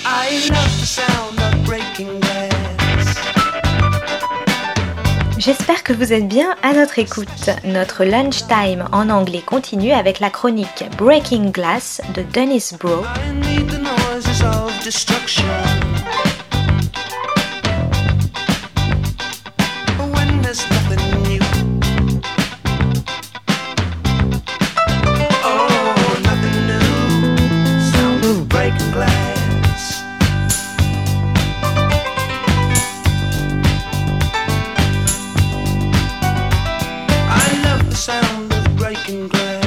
I love the sound of breaking glass. J'espère que vous êtes bien à notre écoute. Notre lunchtime en anglais continue avec la chronique Breaking Glass de Dennis Bro. I need the noises of destruction. When there's nothing new. Oh, nothing new. Sound of breaking glass. I love the sound of breaking glass.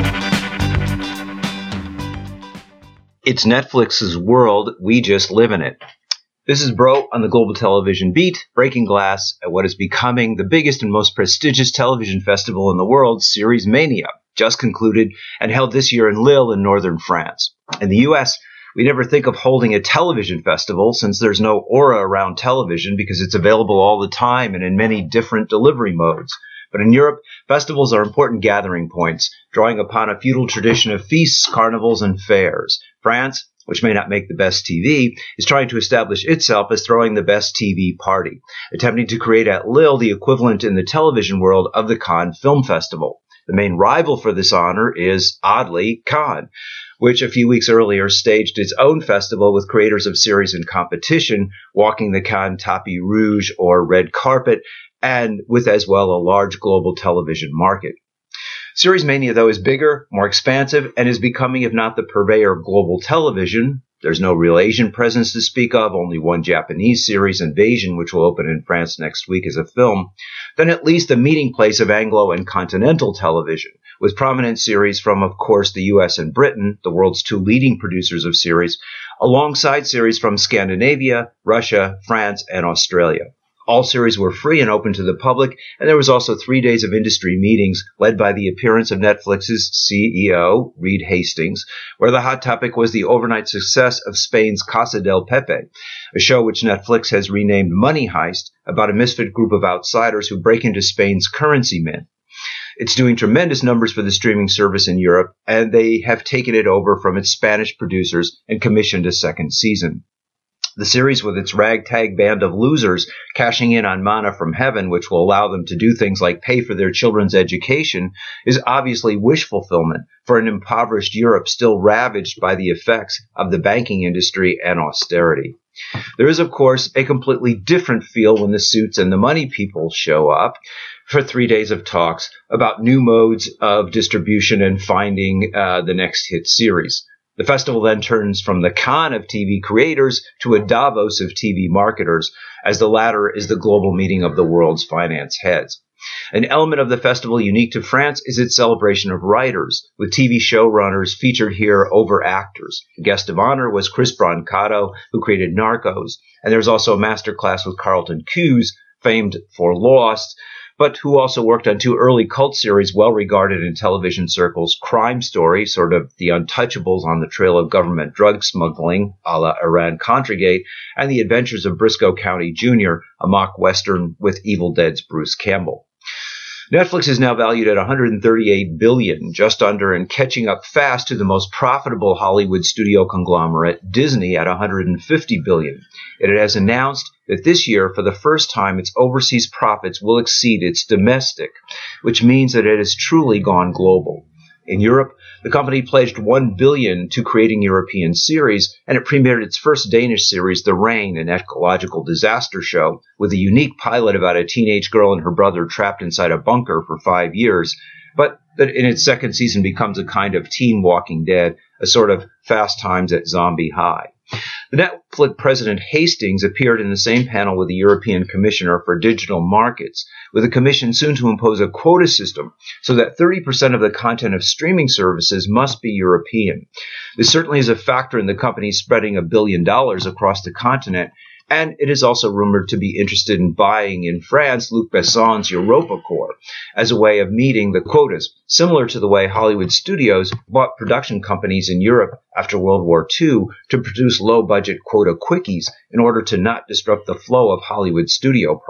It's Netflix's world, we just live in it. This is Bro on the Global Television Beat, breaking glass at what is becoming the biggest and most prestigious television festival in the world, Series Mania, just concluded and held this year in Lille in northern France. In the US, we never think of holding a television festival since there's no aura around television because it's available all the time and in many different delivery modes. But in Europe, festivals are important gathering points, drawing upon a feudal tradition of feasts, carnivals, and fairs. France, which may not make the best TV, is trying to establish itself as throwing the best TV party, attempting to create at Lille the equivalent in the television world of the Cannes Film Festival. The main rival for this honor is, oddly, Cannes, which a few weeks earlier staged its own festival with creators of series in competition, walking the Cannes tapis rouge or red carpet, and with as well a large global television market. Series Mania, though, is bigger, more expansive, and is becoming, if not the purveyor of global television. There's no real Asian presence to speak of, only one Japanese series, Invasion, which will open in France next week as a film, then at least a meeting place of Anglo and continental television, with prominent series from, of course, the US and Britain, the world's two leading producers of series, alongside series from Scandinavia, Russia, France, and Australia. All series were free and open to the public, and there was also 3 days of industry meetings led by the appearance of Netflix's CEO, Reed Hastings, where the hot topic was the overnight success of Spain's Casa del Pepe, a show which Netflix has renamed Money Heist, about a misfit group of outsiders who break into Spain's currency mint. It's doing tremendous numbers for the streaming service in Europe, and they have taken it over from its Spanish producers and commissioned a second season. The series, with its ragtag band of losers cashing in on manna from heaven, which will allow them to do things like pay for their children's education, is obviously wish fulfillment for an impoverished Europe still ravaged by the effects of the banking industry and austerity. There is, of course, a completely different feel when the suits and the money people show up for 3 days of talks about new modes of distribution and finding the next hit series. The festival then turns from the Cannes of TV creators to a Davos of TV marketers, as the latter is the global meeting of the world's finance heads. An element of the festival unique to France is its celebration of writers, with TV showrunners featured here over actors. The guest of honor was Chris Brancato, who created Narcos, and there's also a masterclass with Carlton Cuse, famed for Lost, but who also worked on two early cult series well regarded in television circles, Crime Story, sort of the Untouchables on the trail of government drug smuggling, a la Iran-Contra, and The Adventures of Briscoe County Jr., a mock western with Evil Dead's Bruce Campbell. Netflix is now valued at $138 billion, just under, and catching up fast to the most profitable Hollywood studio conglomerate, Disney, at $150 billion. It has announced that this year, for the first time, its overseas profits will exceed its domestic, which means that it has truly gone global. In Europe, the company pledged $1 billion to creating European series, and it premiered its first Danish series, The Rain, an ecological disaster show, with a unique pilot about a teenage girl and her brother trapped inside a bunker for 5 years, but that in its second season becomes a kind of teen Walking Dead, a sort of Fast Times at Zombie High. The Netflix president Hastings appeared in the same panel with the European Commissioner for Digital Markets, with a commission soon to impose a quota system so that 30% of the content of streaming services must be European. This certainly is a factor in the company spreading $1 billion across the continent, and it is also rumored to be interested in buying in France Luc Besson's EuropaCorp as a way of meeting the quotas, similar to the way Hollywood studios bought production companies in Europe after World War II to produce low-budget quota quickies in order to not disrupt the flow of Hollywood studio product.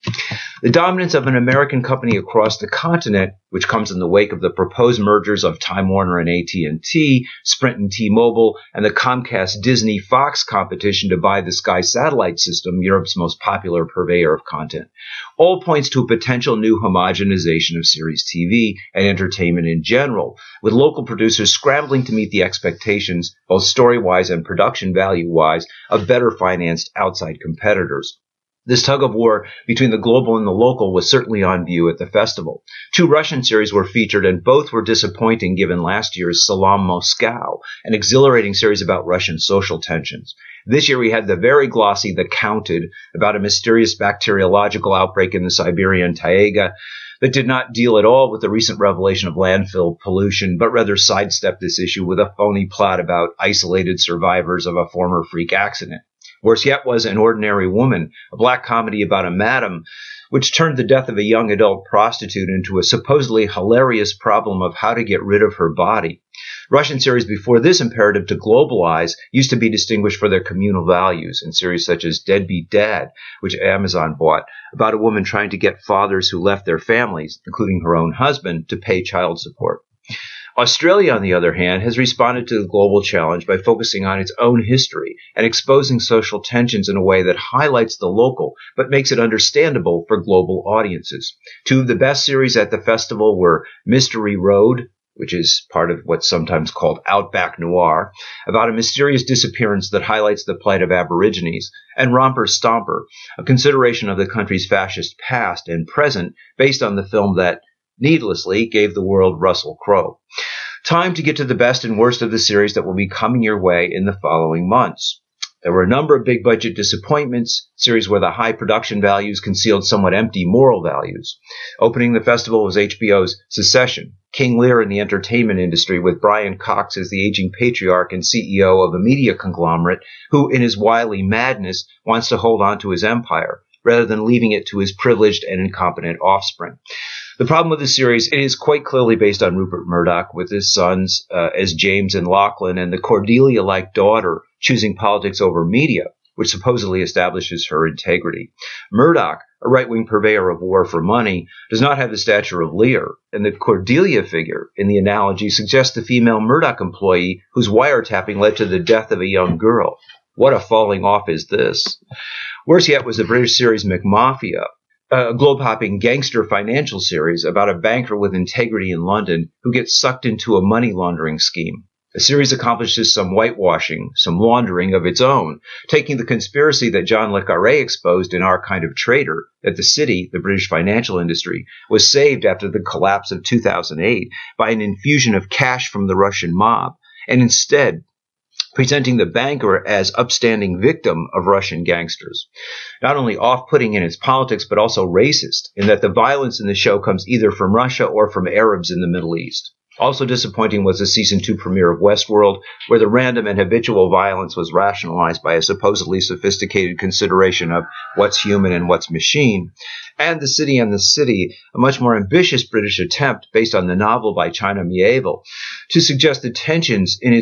The dominance of an American company across the continent, which comes in the wake of the proposed mergers of Time Warner and AT&T, Sprint and T-Mobile, and the Comcast-Disney-Fox competition to buy the Sky satellite system, Europe's most popular purveyor of content, all points to a potential new homogenization of series TV and entertainment in general, with local producers scrambling to meet the expectations, both story-wise and production value-wise, of better-financed outside competitors. This tug-of-war between the global and the local was certainly on view at the festival. 2 Russian series were featured, and both were disappointing given last year's Salam Moscow, an exhilarating series about Russian social tensions. This year we had the very glossy The Counted, about a mysterious bacteriological outbreak in the Siberian taiga that did not deal at all with the recent revelation of landfill pollution, but rather sidestepped this issue with a phony plot about isolated survivors of a former freak accident. Worse yet was An Ordinary Woman, a black comedy about a madam, which turned the death of a young adult prostitute into a supposedly hilarious problem of how to get rid of her body. Russian series before this imperative to globalize used to be distinguished for their communal values, in series such as Deadbeat Dad, which Amazon bought, about a woman trying to get fathers who left their families, including her own husband, to pay child support. Australia, on the other hand, has responded to the global challenge by focusing on its own history and exposing social tensions in a way that highlights the local but makes it understandable for global audiences. 2 of the best series at the festival were Mystery Road, which is part of what's sometimes called Outback Noir, about a mysterious disappearance that highlights the plight of Aborigines, and Romper Stomper, a consideration of the country's fascist past and present based on the film that needlessly gave the world Russell Crowe. Time to get to the best and worst of the series that will be coming your way in the following months. There were a number of big-budget disappointments, series where the high production values concealed somewhat empty moral values. Opening the festival was HBO's Succession, King Lear in the entertainment industry, with Brian Cox as the aging patriarch and CEO of a media conglomerate who, in his wily madness, wants to hold on to his empire, rather than leaving it to his privileged and incompetent offspring. The problem with the series, it is quite clearly based on Rupert Murdoch, with his sons as James and Lachlan, and the Cordelia-like daughter choosing politics over media, which supposedly establishes her integrity. Murdoch, a right-wing purveyor of war for money, does not have the stature of Lear, and the Cordelia figure in the analogy suggests the female Murdoch employee whose wiretapping led to the death of a young girl. What a falling off is this? Worse yet was the British series McMafia, a globe-hopping gangster financial series about a banker with integrity in London who gets sucked into a money laundering scheme. The series accomplishes some whitewashing, some laundering of its own, taking the conspiracy that John le Carré exposed in Our Kind of Traitor, that the city, the British financial industry, was saved after the collapse of 2008 by an infusion of cash from the Russian mob, and instead presenting the banker as upstanding victim of Russian gangsters. Not only off-putting in its politics, but also racist, in that the violence in the show comes either from Russia or from Arabs in the Middle East. Also disappointing was the Season 2 premiere of Westworld, where the random and habitual violence was rationalized by a supposedly sophisticated consideration of what's human and what's machine. And The City and the City, a much more ambitious British attempt based on the novel by China Miéville, to suggest the tensions in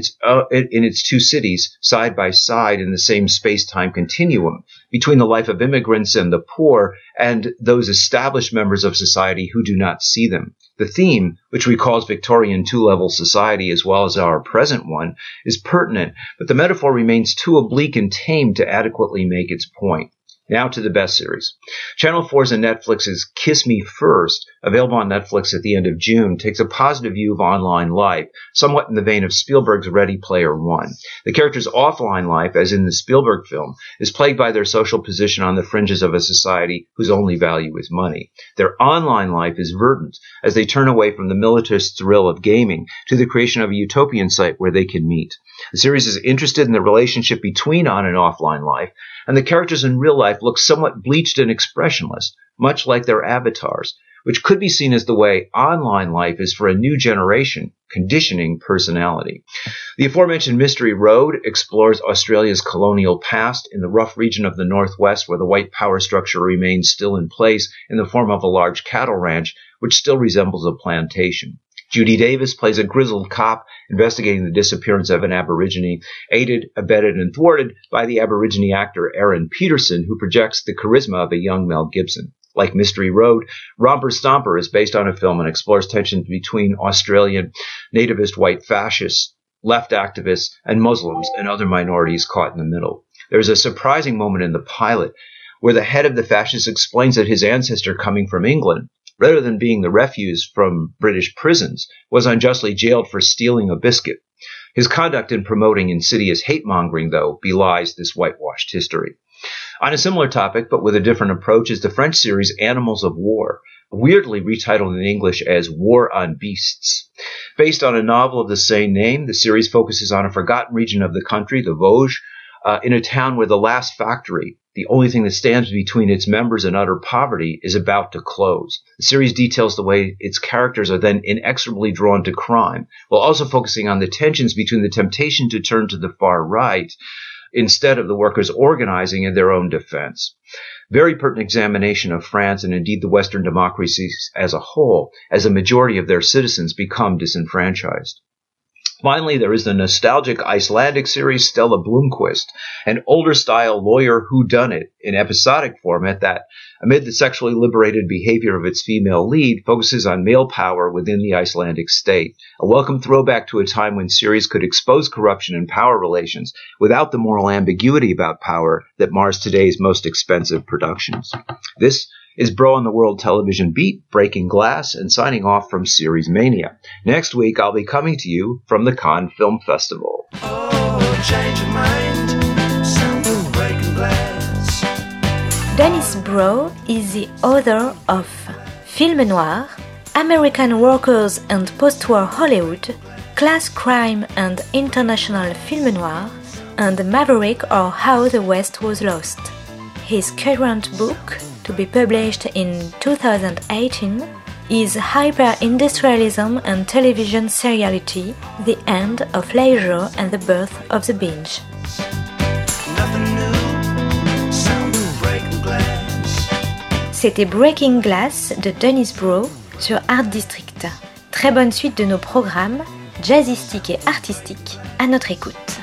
its 2 cities side by side in the same space-time continuum between the life of immigrants and the poor and those established members of society who do not see them. The theme, which recalls Victorian two-level society as well as our present one, is pertinent, but the metaphor remains too oblique and tame to adequately make its point. Now to the best series. Channel 4's and Netflix's Kiss Me First, available on Netflix at the end of June, takes a positive view of online life, somewhat in the vein of Spielberg's Ready Player One. The characters' offline life, as in the Spielberg film, is plagued by their social position on the fringes of a society whose only value is money. Their online life is verdant, as they turn away from the militarist thrill of gaming to the creation of a utopian site where they can meet. The series is interested in the relationship between on and offline life, and the characters in real life look somewhat bleached and expressionless, much like their avatars, which could be seen as the way online life is for a new generation, conditioning personality. The aforementioned Mystery Road explores Australia's colonial past in the rough region of the Northwest, where the white power structure remains still in place in the form of a large cattle ranch, which still resembles a plantation. Judy Davis plays a grizzled cop investigating the disappearance of an Aborigine, aided, abetted, and thwarted by the Aborigine actor Aaron Peterson, who projects the charisma of a young Mel Gibson. Like Mystery Road, Romper Stomper is based on a film and explores tensions between Australian nativist white fascists, left activists, and Muslims and other minorities caught in the middle. There's a surprising moment in the pilot where the head of the fascists explains that his ancestor coming from England, rather than being the refuse from British prisons, was unjustly jailed for stealing a biscuit. His conduct in promoting insidious hate-mongering, though, belies this whitewashed history. On a similar topic, but with a different approach, is the French series Animals of War, weirdly retitled in English as War on Beasts. Based on a novel of the same name, the series focuses on a forgotten region of the country, the Vosges, in a town where the last factory, the only thing that stands between its members and utter poverty, is about to close. The series details the way its characters are then inexorably drawn to crime, while also focusing on the tensions between the temptation to turn to the far right instead of the workers organizing in their own defense. Very pertinent examination of France and indeed the Western democracies as a whole, as a majority of their citizens become disenfranchised. Finally, there is the nostalgic Icelandic series Stella Blomqvist, an older-style lawyer whodunit in episodic format that, amid the sexually liberated behavior of its female lead, focuses on male power within the Icelandic state, a welcome throwback to a time when series could expose corruption and power relations without the moral ambiguity about power that mars today's most expensive productions. This is Bro on the World Television Beat, breaking glass, and signing off from Series Mania. Next week, I'll be coming to you from the Cannes Film Festival. Oh, change your mind. Sound of breaking glass. Dennis Bro is the author of Film Noir, American Workers and Post-War Hollywood, Class Crime and International Film Noir, and Maverick or How the West Was Lost. His current book, to be published in 2018, is Hyper-Industrialism and Television Seriality, The End of Leisure and the Birth of the Binge. C'était Breaking Glass de Dennis Bro sur Art District. Très bonne suite de nos programmes, jazzistiques et artistiques, à notre écoute.